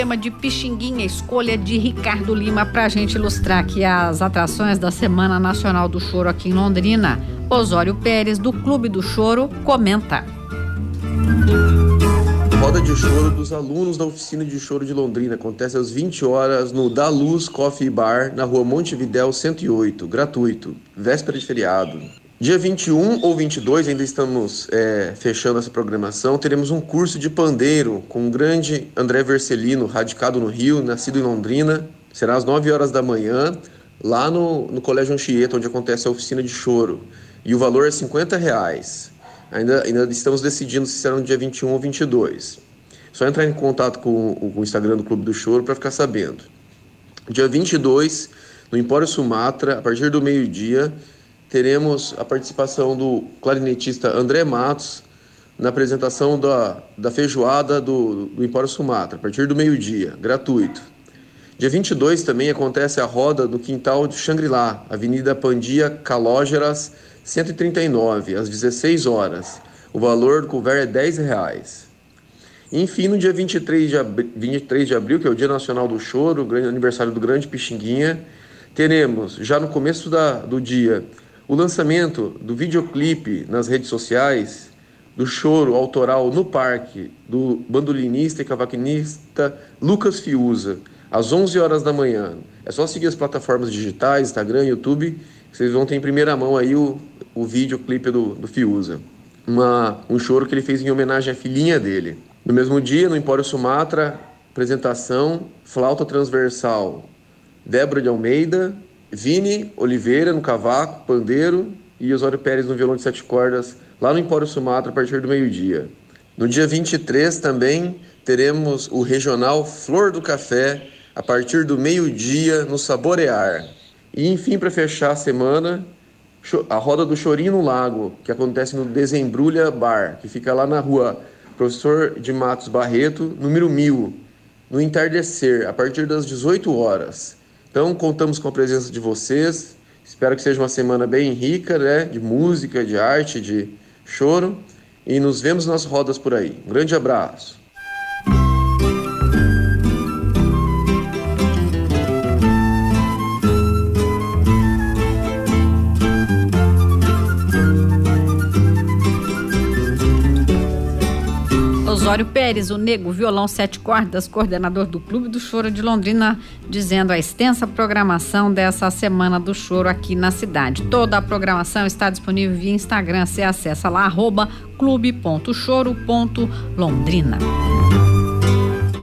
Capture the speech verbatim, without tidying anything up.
tema de Pixinguinha, escolha de Ricardo Lima para a gente ilustrar aqui as atrações da Semana Nacional do Choro aqui em Londrina. Osório Pérez, do Clube do Choro, comenta. Roda de choro dos alunos da Oficina de Choro de Londrina acontece às vinte horas no Da Luz Coffee Bar, na rua Montevidéu cento e oito, gratuito, véspera de feriado. Dia vinte e um ou vinte e dois, ainda estamos é, fechando essa programação, teremos um curso de pandeiro com o grande André Vercelino, radicado no Rio, nascido em Londrina. Será às nove horas da manhã, lá no, no Colégio Anchieta, onde acontece a Oficina de Choro. E o valor é cinquenta reais. Ainda, ainda estamos decidindo se será no dia vinte e um ou vinte e dois. Só entrar em contato com, com o Instagram do Clube do Choro para ficar sabendo. Dia vinte e dois, no Empório Sumatra, a partir do meio-dia, teremos a participação do clarinetista André Matos na apresentação da, da feijoada do, do Empório Sumatra, a partir do meio-dia, gratuito. Dia vinte e dois também acontece a roda no quintal de Xangri-Lá, Avenida Pandia Calógeras, cento e trinta e nove, às dezesseis horas. O valor do couvert é dez reais. Enfim, no dia vinte e três de abril, vinte e três de abril, que é o Dia Nacional do Choro, o grande aniversário do Grande Pixinguinha, teremos, já no começo da, do dia, o lançamento do videoclipe nas redes sociais do choro autoral no parque do bandolinista e cavaquinista Lucas Fiuza, às onze horas da manhã. É só seguir as plataformas digitais, Instagram, YouTube, que vocês vão ter em primeira mão aí o, o videoclipe do, do Fiuza. Uma, um choro que ele fez em homenagem à filhinha dele. No mesmo dia, no Empório Sumatra, apresentação, flauta transversal, Débora de Almeida, Vini Oliveira no cavaco, pandeiro e Osório Pérez no violão de sete cordas, lá no Empório Sumatra, a partir do meio-dia. No dia vinte e três também teremos o regional Flor do Café, a partir do meio-dia, no Saborear. E, enfim, para fechar a semana, a Roda do Chorinho no Lago, que acontece no Desembrulha Bar, que fica lá na rua Professor de Matos Barreto, número mil, no entardecer, a partir das dezoito horas. Então, contamos com a presença de vocês. Espero que seja uma semana bem rica, né? De música, de arte, de choro. E nos vemos nas rodas por aí. Um grande abraço. Osório Pérez, o Nego, violão sete cordas, coordenador do Clube do Choro de Londrina, dizendo a extensa programação dessa Semana do Choro aqui na cidade. Toda a programação está disponível via Instagram. Você acessa lá, arroba clube ponto choro ponto londrina.